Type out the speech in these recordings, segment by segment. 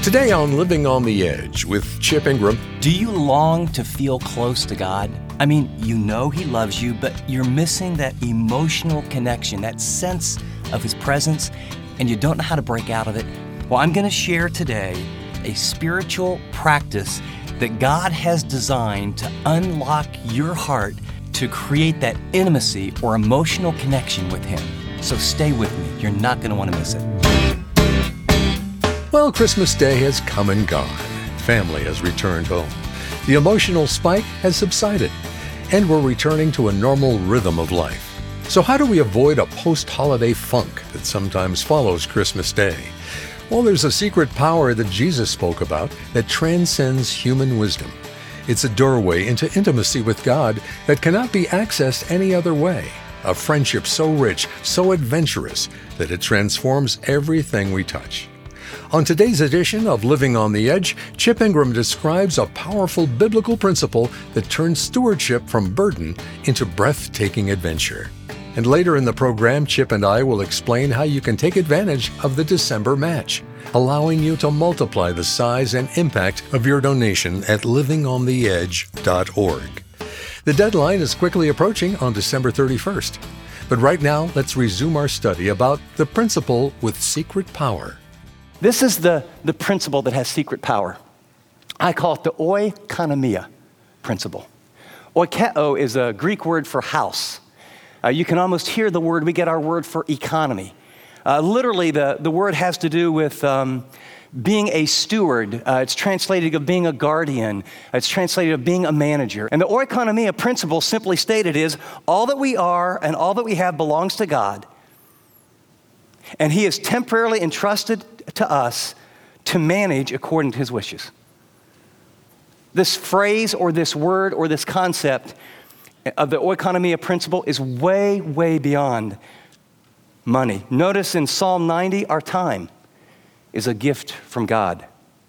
Today on Living on the Edge with Chip Ingram. Do you long to feel close to God? I mean, you know He loves you, but you're missing that emotional connection, that sense of His presence, and you don't know how to break out of it. Well, I'm going to share today a spiritual practice that God has designed to unlock your heart to create that intimacy or emotional connection with Him. So stay with me. You're not going to want to miss it. Well, Christmas Day has come and gone. Family has returned home. The emotional spike has subsided, and we're returning to a normal rhythm of life. So how do we avoid a post-holiday funk that sometimes follows Christmas Day? Well, there's a secret power that Jesus spoke about that transcends human wisdom. It's a doorway into intimacy with God that cannot be accessed any other way. A friendship so rich, so adventurous, that it transforms everything we touch. On today's edition of Living on the Edge, Chip Ingram describes a powerful biblical principle that turns stewardship from burden into breathtaking adventure. And later in the program, Chip and I will explain how you can take advantage of the December match, allowing you to multiply the size and impact of your donation at livingontheedge.org. The deadline is quickly approaching on December 31st. But right now, let's resume our study about the principle with secret power. This is the principle that has secret power. I call it the oikonomia principle. Oikeo is a Greek word for house. You can almost hear the word, we get our word for economy. Literally, the word has to do with being a steward. It's translated of being a guardian. It's translated of being a manager. And the oikonomia principle, simply stated, is all that we are and all that we have belongs to God. And He is temporarily entrusted to us to manage according to His wishes. This phrase or this word or this concept of the oikonomia principle is way, way beyond money. Notice in Psalm 90, our time is a gift from God.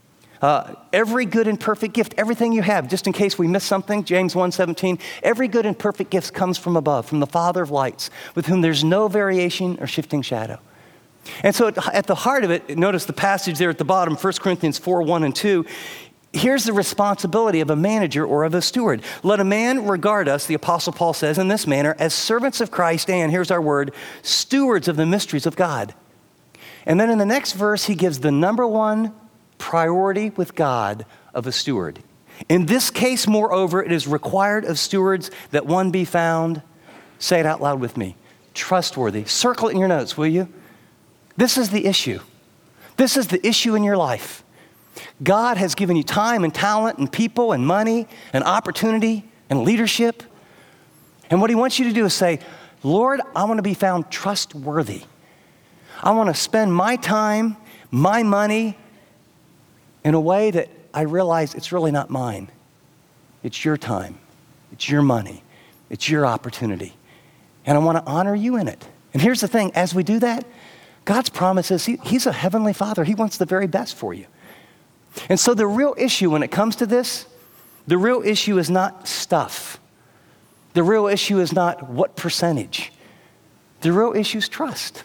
Every good and perfect gift, everything you have, just in case we miss something, James 1:17, every good and perfect gift comes from above, from the Father of lights, with whom there's no variation or shifting shadow. And so at the heart of it, notice the passage there at the bottom, 1 Corinthians 4:1 and 2. Here's the responsibility of a manager or of a steward. Let a man regard us, the Apostle Paul says, in this manner, as servants of Christ and, here's our word, stewards of the mysteries of God. And then in the next verse, he gives the number one priority with God of a steward. In this case, moreover, it is required of stewards that one be found, say it out loud with me, trustworthy. Circle it in your notes, will you? This is the issue. This is the issue in your life. God has given you time and talent and people and money and opportunity and leadership. And what He wants you to do is say, Lord, I want to be found trustworthy. I want to spend my time, my money in a way that I realize it's really not mine. It's your time. It's your money. It's your opportunity. And I want to honor you in it. And here's the thing, as we do that, God's promise is He's a heavenly Father. He wants the very best for you. And so the real issue when it comes to this, the real issue is not stuff. The real issue is not what percentage. The real issue is trust.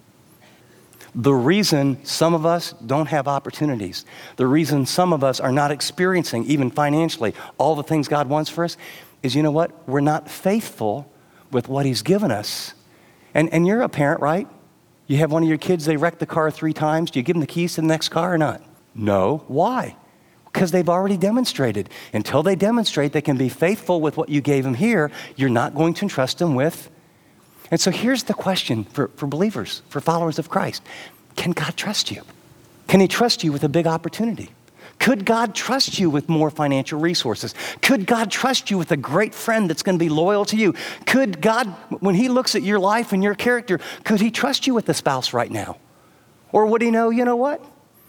The reason some of us don't have opportunities, the reason some of us are not experiencing, even financially, all the things God wants for us, is, you know what? We're not faithful with what He's given us. And you're a parent, right? You have one of your kids, they wreck the car 3 times. Do you give them the keys to the next car or not? No. Why? Because they've already demonstrated. Until they demonstrate they can be faithful with what you gave them here, you're not going to entrust them with. And so here's the question for believers, for followers of Christ. Can God trust you? Can He trust you with a big opportunity? Could God trust you with more financial resources? Could God trust you with a great friend that's going to be loyal to you? Could God, when He looks at your life and your character, could He trust you with a spouse right now? Or would He know, you know what?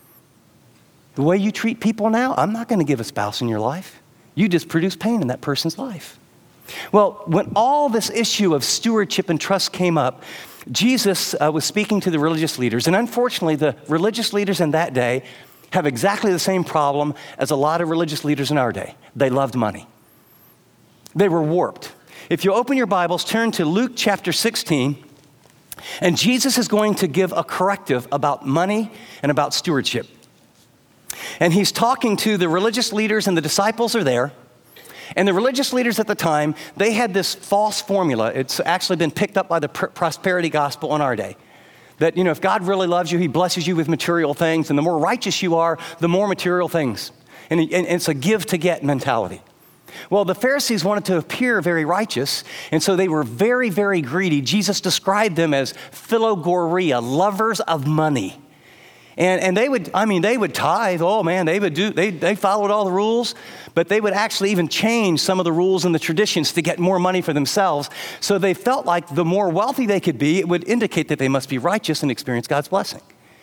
The way you treat people now, I'm not going to give a spouse in your life. You just produce pain in that person's life. Well, when all this issue of stewardship and trust came up, Jesus was speaking to the religious leaders. And unfortunately, the religious leaders in that day have exactly the same problem as a lot of religious leaders in our day. They loved money. They were warped. If you open your Bibles, turn to Luke chapter 16, and Jesus is going to give a corrective about money and about stewardship. And he's talking to the religious leaders, and the disciples are there. And the religious leaders at the time, they had this false formula. It's actually been picked up by the prosperity gospel in our day. That, if God really loves you, he blesses you with material things. And the more righteous you are, the more material things. And it's a give to get mentality. Well, the Pharisees wanted to appear very righteous, and so they were very, very greedy. Jesus described them as philogoria, lovers of money. And they would tithe. Oh man, they followed all the rules, but they would actually even change some of the rules and the traditions to get more money for themselves. So they felt like the more wealthy they could be, it would indicate that they must be righteous and experience God's blessing.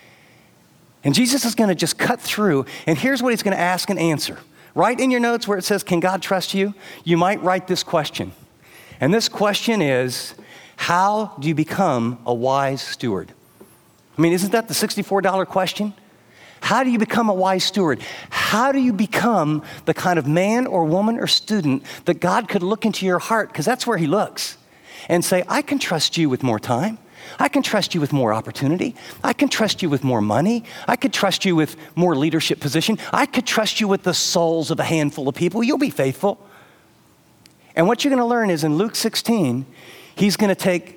And Jesus is going to just cut through, and here's what he's going to ask and answer. Write in your notes where it says, can God trust you? You might write this question. And this question is, how do you become a wise steward? Isn't that the $64 question? How do you become a wise steward? How do you become the kind of man or woman or student that God could look into your heart, because that's where he looks, and say, I can trust you with more time. I can trust you with more opportunity. I can trust you with more money. I could trust you with more leadership position. I could trust you with the souls of a handful of people. You'll be faithful. And what you're going to learn is in Luke 16, he's going to take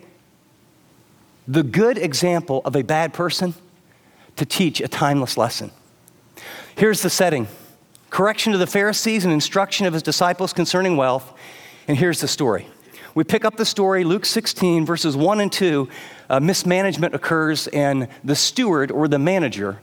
the good example of a bad person to teach a timeless lesson. Here's the setting. Correction to the Pharisees and instruction of his disciples concerning wealth. And here's the story. We pick up the story, Luke 16, verses 1 and 2. Mismanagement occurs, and the steward or the manager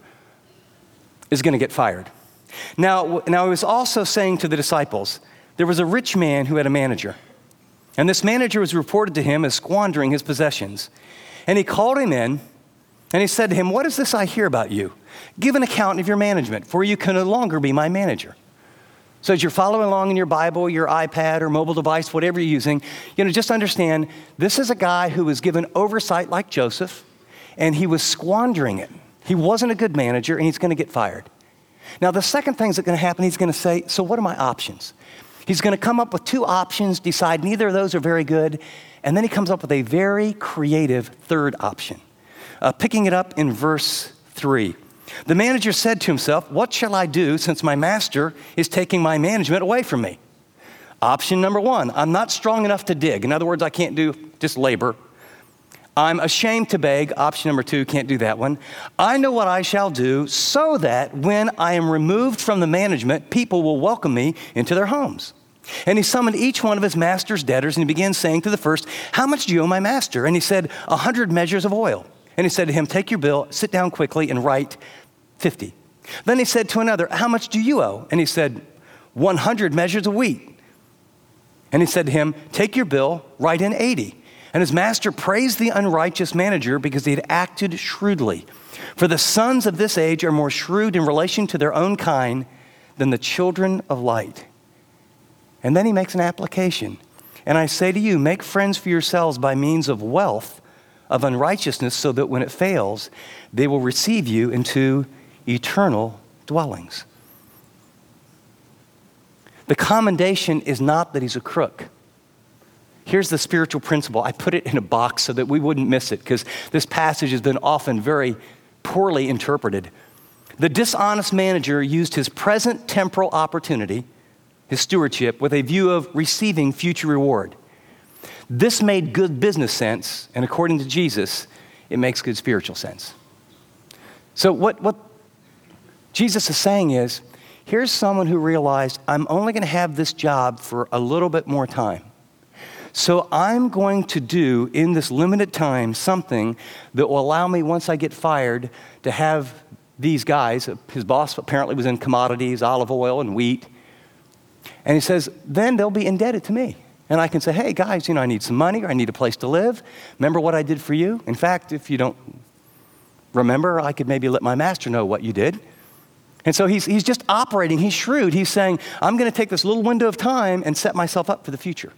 is going to get fired. Now, he was also saying to the disciples, there was a rich man who had a manager. And this manager was reported to him as squandering his possessions. And he called him in, and he said to him, what is this I hear about you? Give an account of your management, for you can no longer be my manager. So as you're following along in your Bible, your iPad or mobile device, whatever you're using, just understand this is a guy who was given oversight like Joseph, and he was squandering it. He wasn't a good manager, and he's going to get fired. Now, the second thing that's going to happen, he's going to say, so what are my options? He's going to come up with two options, decide neither of those are very good, and then he comes up with a very creative third option. Picking it up in verse 3. The manager said to himself, what shall I do since my master is taking my management away from me? Option number 1, I'm not strong enough to dig. In other words, I can't do just labor. I'm ashamed to beg. Option number 2, can't do that one. I know what I shall do so that when I am removed from the management, people will welcome me into their homes. And he summoned each one of his master's debtors, and he began saying to the first, how much do you owe my master? And he said, 100 measures of oil. And he said to him, take your bill, sit down quickly, and write 50. Then he said to another, how much do you owe? And he said, 100 measures of wheat. And he said to him, take your bill, write in 80. And his master praised the unrighteous manager because he had acted shrewdly. For the sons of this age are more shrewd in relation to their own kind than the children of light. And then he makes an application. And I say to you, make friends for yourselves by means of wealth of unrighteousness, so that when it fails, they will receive you into eternal dwellings. The commendation is not that he's a crook. Here's the spiritual principle. I put it in a box so that we wouldn't miss it, because this passage has been often very poorly interpreted. The dishonest manager used his present temporal opportunity, his stewardship, with a view of receiving future reward. This made good business sense, and according to Jesus, it makes good spiritual sense. So what Jesus is saying is, here's someone who realized, I'm only going to have this job for a little bit more time. So I'm going to do, in this limited time, something that will allow me, once I get fired, to have these guys, his boss apparently was in commodities, olive oil and wheat, and he says, then they'll be indebted to me. And I can say, hey, guys, I need some money, or I need a place to live. Remember what I did for you? In fact, if you don't remember, I could maybe let my master know what you did. And so he's just operating. He's shrewd. He's saying, I'm going to take this little window of time and set myself up for the future.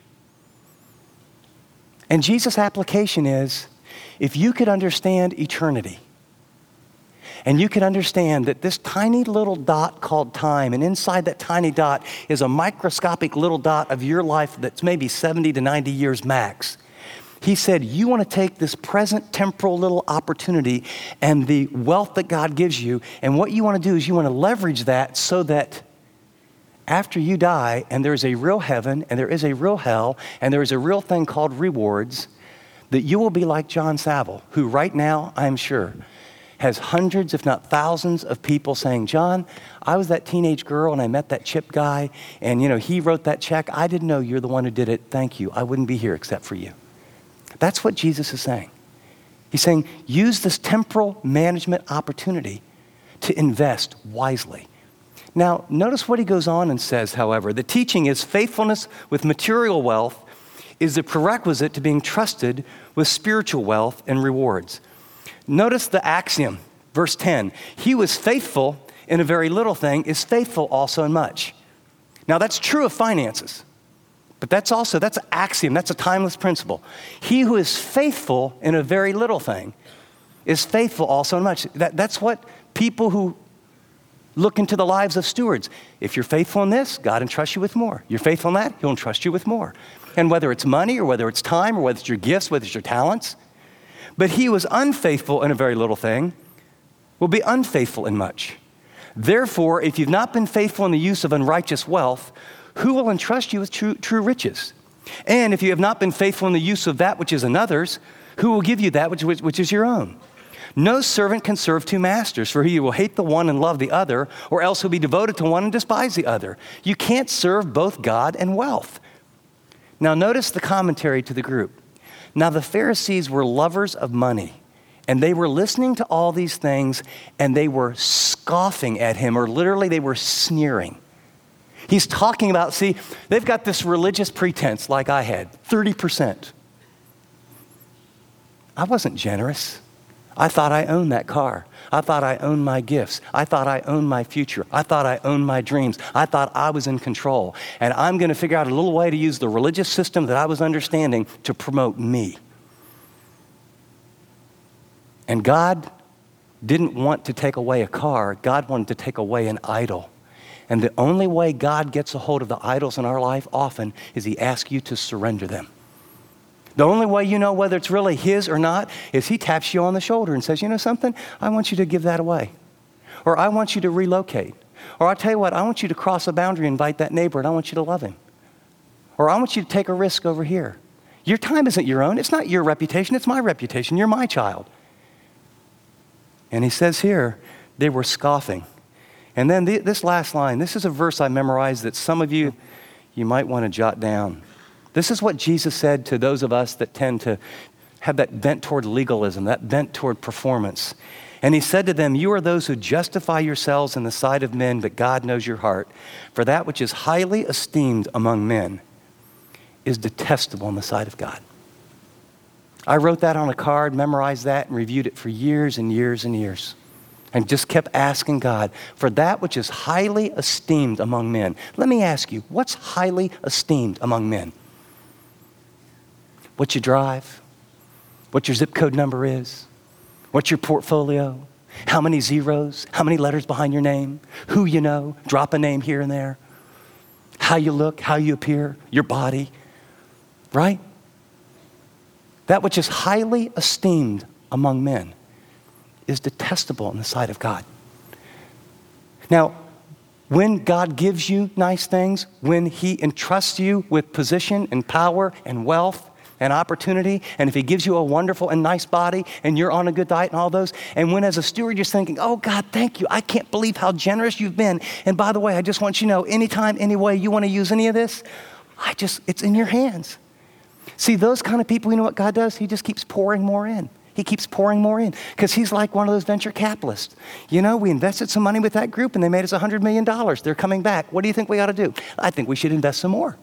And Jesus' application is, if you could understand eternity, and you can understand that this tiny little dot called time, and inside that tiny dot is a microscopic little dot of your life that's maybe 70 to 90 years max. He said, you want to take this present temporal little opportunity and the wealth that God gives you, and what you want to do is you want to leverage that so that after you die and there's a real heaven and there is a real hell and there is a real thing called rewards, that you will be like John Saville, who right now, I'm sure, has hundreds, if not thousands of people saying, John, I was that teenage girl and I met that Chip guy and he wrote that check. I didn't know you're the one who did it. Thank you. I wouldn't be here except for you. That's what Jesus is saying. He's saying, use this temporal management opportunity to invest wisely. Now, notice what he goes on and says, however. The teaching is faithfulness with material wealth is the prerequisite to being trusted with spiritual wealth and rewards. Notice the axiom, verse 10. He who is faithful in a very little thing is faithful also in much. Now, that's true of finances. But that's an axiom, that's a timeless principle. He who is faithful in a very little thing is faithful also in much. That's what people who look into the lives of stewards. If you're faithful in this, God entrusts you with more. You're faithful in that, He'll entrust you with more. And whether it's money or whether it's time or whether it's your gifts, whether it's your talents. But he who is unfaithful in a very little thing will be unfaithful in much. Therefore, if you've not been faithful in the use of unrighteous wealth, who will entrust you with true riches? And if you have not been faithful in the use of that which is another's, who will give you that which is your own? No servant can serve two masters, for he will hate the one and love the other, or else he'll be devoted to one and despise the other. You can't serve both God and wealth. Now notice the commentary to the group. Now the Pharisees were lovers of money, and they were listening to all these things, and they were scoffing at him, or literally they were sneering. He's talking about, see, they've got this religious pretense like I had, 30%. I wasn't generous. I thought I owned that car. I thought I owned my gifts. I thought I owned my future. I thought I owned my dreams. I thought I was in control. And I'm going to figure out a little way to use the religious system that I was understanding to promote me. And God didn't want to take away a car. God wanted to take away an idol. And the only way God gets a hold of the idols in our life often is He asks you to surrender them. The only way you know whether it's really His or not is He taps you on the shoulder and says, you know something? I want you to give that away. Or I want you to relocate. Or I'll tell you what, I want you to cross a boundary and invite that neighbor and I want you to love him. Or I want you to take a risk over here. Your time isn't your own. It's not your reputation. It's my reputation. You're my child. And He says here, they were scoffing. And then this last line, this is a verse I memorized that some of you might want to jot down. This is what Jesus said to those of us that tend to have that bent toward legalism, that bent toward performance. And He said to them, you are those who justify yourselves in the sight of men, but God knows your heart. For that which is highly esteemed among men is detestable in the sight of God. I wrote that on a card, memorized that, and reviewed it for years and years and years. And just kept asking God for that which is highly esteemed among men. Let me ask you, what's highly esteemed among men? What you drive? What your zip code number is? What's your portfolio? How many zeros? How many letters behind your name? Who you know? Drop a name here and there. How you look, how you appear, your body, right? That which is highly esteemed among men is detestable in the sight of God. Now, when God gives you nice things, when He entrusts you with position and power and wealth and opportunity, and if He gives you a wonderful and nice body and you're on a good diet and all those, and when as a steward you're thinking, oh God, thank you, I can't believe how generous you've been. And by the way, I just want you to know, anytime, any way you want to use any of this, it's in your hands. See, those kind of people, you know what God does? He just keeps pouring more in. He keeps pouring more in because He's like one of those venture capitalists. You know, we invested some money with that group and they made us $100 million. They're coming back. What do you think we ought to do? I think we should invest some more.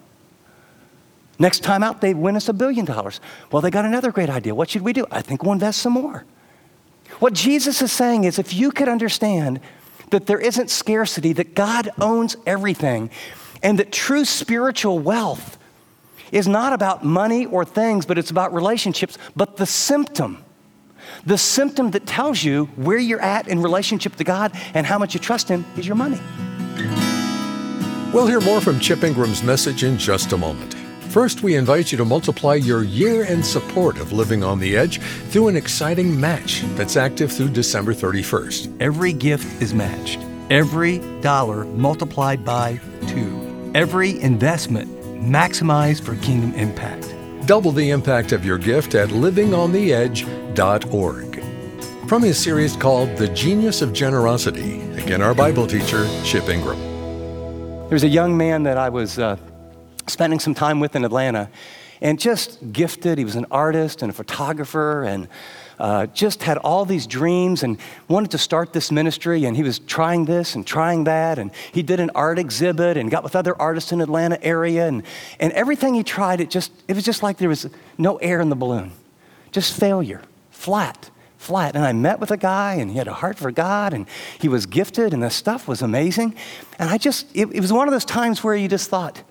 Next time out, they win us $1 billion. Well, they got another great idea. What should we do? I think we'll invest some more. What Jesus is saying is if you could understand that there isn't scarcity, that God owns everything, and that true spiritual wealth is not about money or things, but it's about relationships, but the symptom that tells you where you're at in relationship to God and how much you trust Him is your money. We'll hear more from Chip Ingram's message in just a moment. First, we invite you to multiply your year-end support of Living on the Edge through an exciting match that's active through December 31st. Every gift is matched. Every dollar multiplied by 2. Every investment maximized for kingdom impact. Double the impact of your gift at livingонtheedge.org. From his series called The Genius of Generosity, again, our Bible teacher, Chip Ingram. There's a young man that I was spending some time with in Atlanta, and just gifted. He was an artist and a photographer, and just had all these dreams and wanted to start this ministry, and he was trying this and trying that, and he did an art exhibit and got with other artists in the Atlanta area, and everything he tried, it was just like there was no air in the balloon. Just failure, flat. And I met with a guy, and he had a heart for God, and he was gifted, and the stuff was amazing. And it was one of those times where you just thought,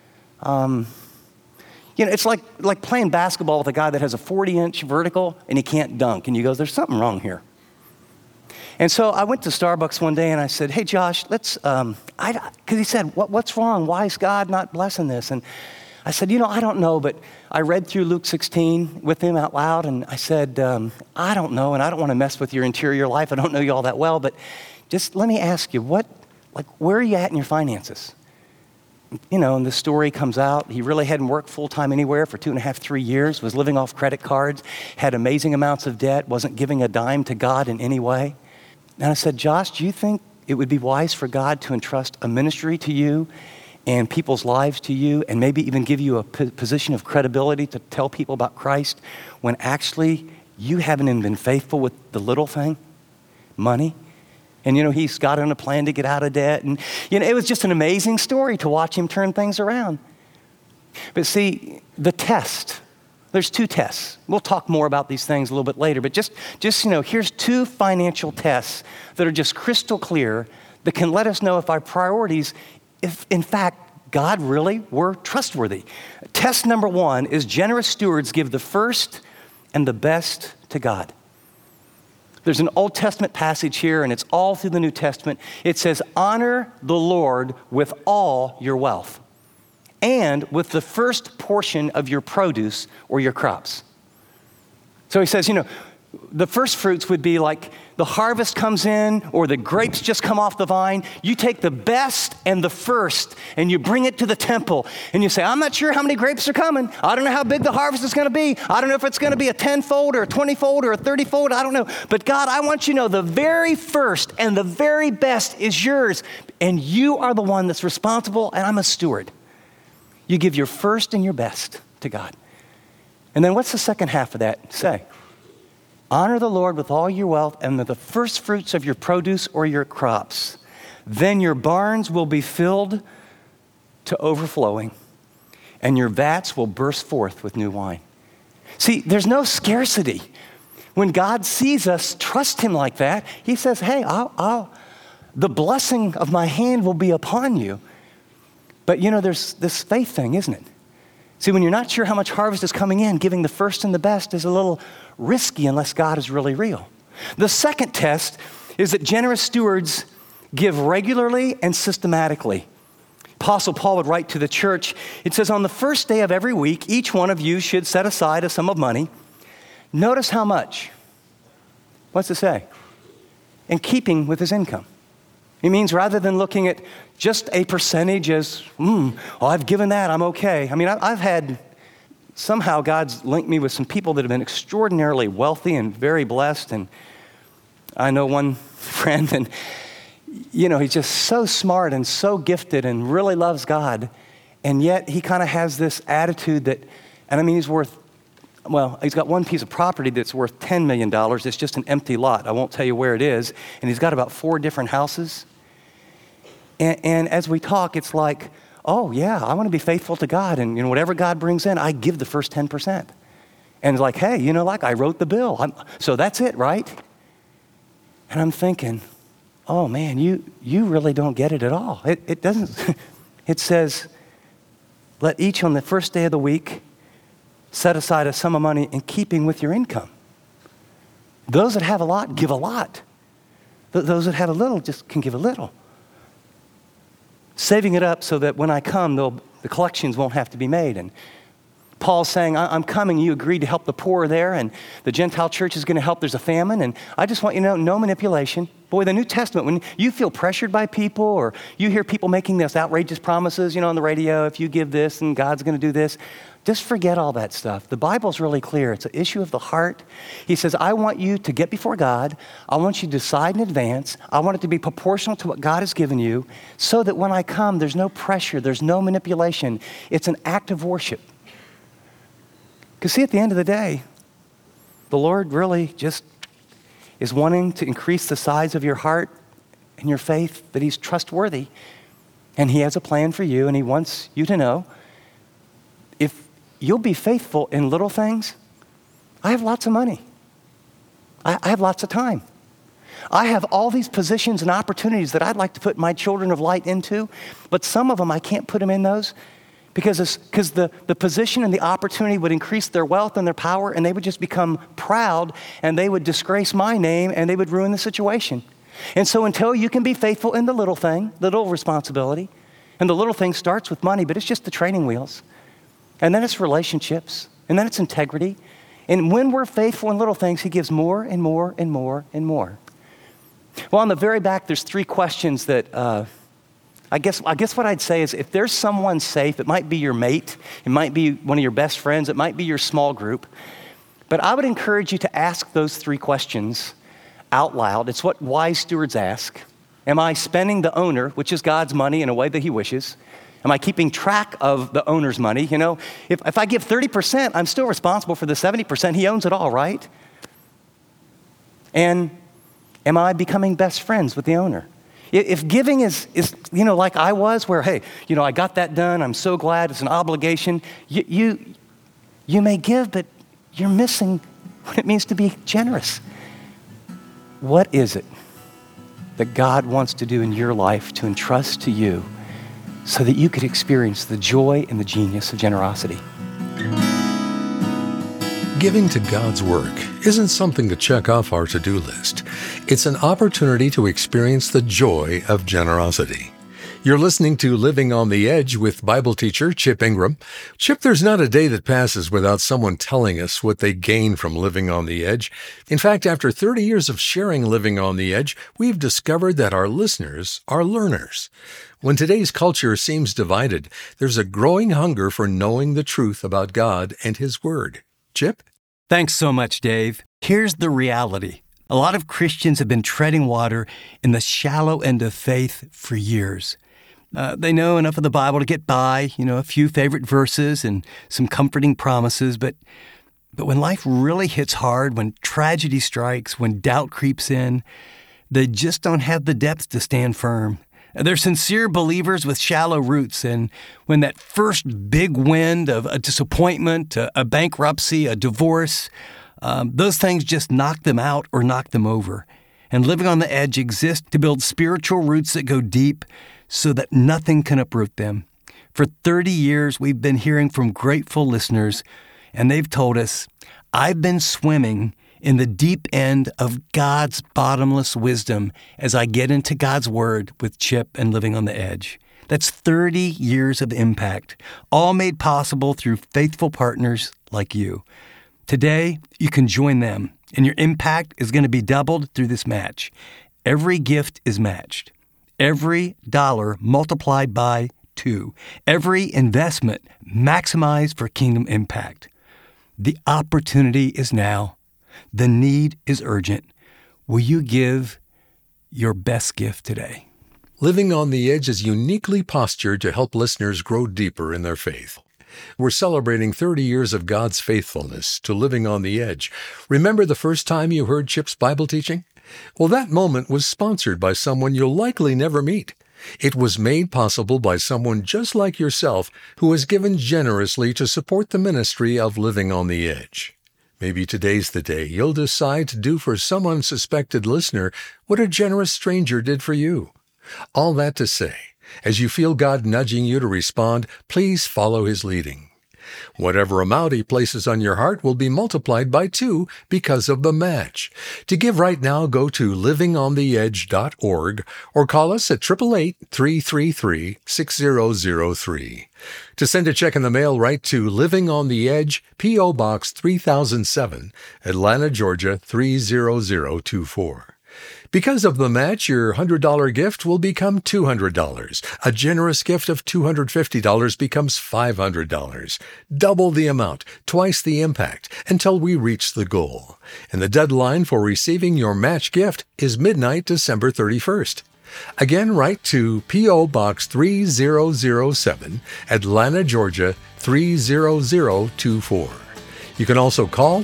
it's like playing basketball with a guy that has a 40-inch vertical and he can't dunk. And you go, there's something wrong here. And so I went to Starbucks one day and I said, hey, Josh, because he said, what's wrong? Why is God not blessing this? And I said, I don't know, but I read through Luke 16 with him out loud. And I said, I don't know, and I don't want to mess with your interior life. I don't know you all that well, but just let me ask you, where are you at in your finances? And the story comes out. He really hadn't worked full-time anywhere for 2.5, 3 years, was living off credit cards, had amazing amounts of debt, wasn't giving a dime to God in any way. And I said, Josh, do you think it would be wise for God to entrust a ministry to you and people's lives to you, and maybe even give you a position of credibility to tell people about Christ when actually you haven't even been faithful with the little thing, money? And, he's got on a plan to get out of debt. And, it was just an amazing story to watch him turn things around. But see, the test, there's 2 tests. We'll talk more about these things a little bit later. But just here's 2 financial tests that are just crystal clear that can let us know if our priorities, if in fact, God really were trustworthy. Test number 1 is generous stewards give the first and the best to God. There's an Old Testament passage here, and it's all through the New Testament. It says, honor the Lord with all your wealth and with the first portion of your produce or your crops. So he says, the first fruits would be like the harvest comes in or the grapes just come off the vine. You take the best and the first and you bring it to the temple and you say, I'm not sure how many grapes are coming. I don't know how big the harvest is going to be. I don't know if it's going to be a 10-fold or a 20-fold or a 30-fold. I don't know. But God, I want you to know the very first and the very best is yours. And you are the one that's responsible, and I'm a steward. You give your first and your best to God. And then what's the second half of that say? Honor the Lord with all your wealth and with the first fruits of your produce or your crops. Then your barns will be filled to overflowing, and your vats will burst forth with new wine. See, there's no scarcity. When God sees us trust him like that, he says, hey, the blessing of my hand will be upon you. But there's this faith thing, isn't it? See, when you're not sure how much harvest is coming in, giving the first and the best is a little risky unless God is really real. The second test is that generous stewards give regularly and systematically. Apostle Paul would write to the church, it says, on the first day of every week, each one of you should set aside a sum of money. Notice how much. What's it say? In keeping with his income. It means rather than looking at just a percentage as, I've given that, I'm okay. I mean, I've had, somehow God's linked me with some people that have been extraordinarily wealthy and very blessed. And I know one friend, and, he's just so smart and so gifted and really loves God. And yet he kind of has this attitude that, and I mean, he's got one piece of property that's worth $10 million. It's just an empty lot. I won't tell you where it is. And he's got about 4 different houses. And as we talk, it's like, oh yeah, I want to be faithful to God. And whatever God brings in, I give the first 10%. And it's like, hey, I wrote the bill. So that's it, right? And I'm thinking, oh man, you really don't get it at all. It doesn't, it says, let each on the first day of the week set aside a sum of money in keeping with your income. Those that have a lot, give a lot. Those that have a little just can give a little. Saving it up so that when I come, they'll The collections won't have to be made. And Paul's saying, I'm coming. You agreed to help the poor there, and the Gentile church is going to help. There's a famine, and I just want you to know, no manipulation. Boy, the New Testament, when you feel pressured by people or you hear people making this outrageous promises, on the radio, if you give this and God's going to do this, just forget all that stuff. The Bible's really clear. It's an issue of the heart. He says, I want you to get before God. I want you to decide in advance. I want it to be proportional to what God has given you so that when I come, there's no pressure. There's no manipulation. It's an act of worship. Because see, at the end of the day, the Lord really just is wanting to increase the size of your heart and your faith, that he's trustworthy. And he has a plan for you, and he wants you to know, if you'll be faithful in little things, I have lots of money. I have lots of time. I have all these positions and opportunities that I'd like to put my children of light into, but some of them I can't put them in those because the position and the opportunity would increase their wealth and their power, and they would just become proud, and they would disgrace my name, and they would ruin the situation. And so until you can be faithful in the little thing, the little responsibility, and the little thing starts with money, but it's just the training wheels. And then it's relationships, and then it's integrity. And when we're faithful in little things, he gives more and more and more and more. Well, on the very back, there's 3 questions that I guess what I'd say is if there's someone safe, it might be your mate, it might be one of your best friends, it might be your small group. But I would encourage you to ask those 3 questions out loud. It's what wise stewards ask. Am I spending the owner, which is God's money, in a way that he wishes? Am I keeping track of the owner's money? If I give 30%, I'm still responsible for the 70%. He owns it all, right? And am I becoming best friends with the owner? If giving is like I was, where, hey, I got that done, I'm so glad, it's an obligation, you may give, but you're missing what it means to be generous. What is it that God wants to do in your life to entrust to you so that you could experience the joy and the genius of generosity? Giving to God's work isn't something to check off our to-do list. It's an opportunity to experience the joy of generosity. You're listening to Living on the Edge with Bible teacher Chip Ingram. Chip, there's not a day that passes without someone telling us what they gain from living on the edge. In fact, after 30 years of sharing Living on the Edge, we've discovered that our listeners are learners. When today's culture seems divided, there's a growing hunger for knowing the truth about God and His Word. Chip? Thanks so much, Dave. Here's the reality. A lot of Christians have been treading water in the shallow end of faith for years. They know enough of the Bible to get by, a few favorite verses and some comforting promises, but when life really hits hard, when tragedy strikes, when doubt creeps in, they just don't have the depth to stand firm. They're sincere believers with shallow roots, and when that first big wind of a disappointment, a bankruptcy, a divorce, those things just knock them out or knock them over. And Living on the Edge exists to build spiritual roots that go deep so that nothing can uproot them. For 30 years, we've been hearing from grateful listeners, and they've told us, I've been swimming in the deep end of God's bottomless wisdom as I get into God's Word with Chip and Living on the Edge. That's 30 years of impact, all made possible through faithful partners like you. Today, you can join them, and your impact is going to be doubled through this match. Every gift is matched. Every dollar multiplied by 2. Every investment maximized for kingdom impact. The opportunity is now. The need is urgent. Will you give your best gift today? Living on the Edge is uniquely postured to help listeners grow deeper in their faith. We're celebrating 30 years of God's faithfulness to Living on the Edge. Remember the first time you heard Chip's Bible teaching? Well, that moment was sponsored by someone you'll likely never meet. It was made possible by someone just like yourself who has given generously to support the ministry of Living on the Edge. Maybe today's the day you'll decide to do for some unsuspected listener what a generous stranger did for you. All that to say, as you feel God nudging you to respond, please follow His leading. Whatever amount He places on your heart will be multiplied by 2 because of the match. To give right now, go to livingontheedge.org or call us at 888-333-6003. To send a check in the mail, write to Living on the Edge, P.O. Box 3007, Atlanta, Georgia 30024. Because of the match, your $100 gift will become $200. A generous gift of $250 becomes $500. Double the amount, twice the impact, until we reach the goal. And the deadline for receiving your match gift is midnight, December 31st. Again, write to P.O. Box 3007, Atlanta, Georgia 30024. You can also call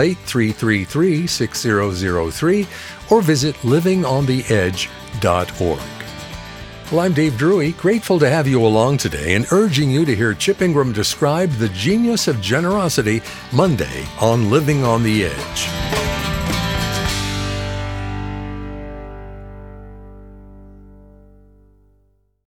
888-333-6003 or visit livingontheedge.org. Well, I'm Dave Drury, grateful to have you along today and urging you to hear Chip Ingram describe the genius of generosity Monday on Living on the Edge.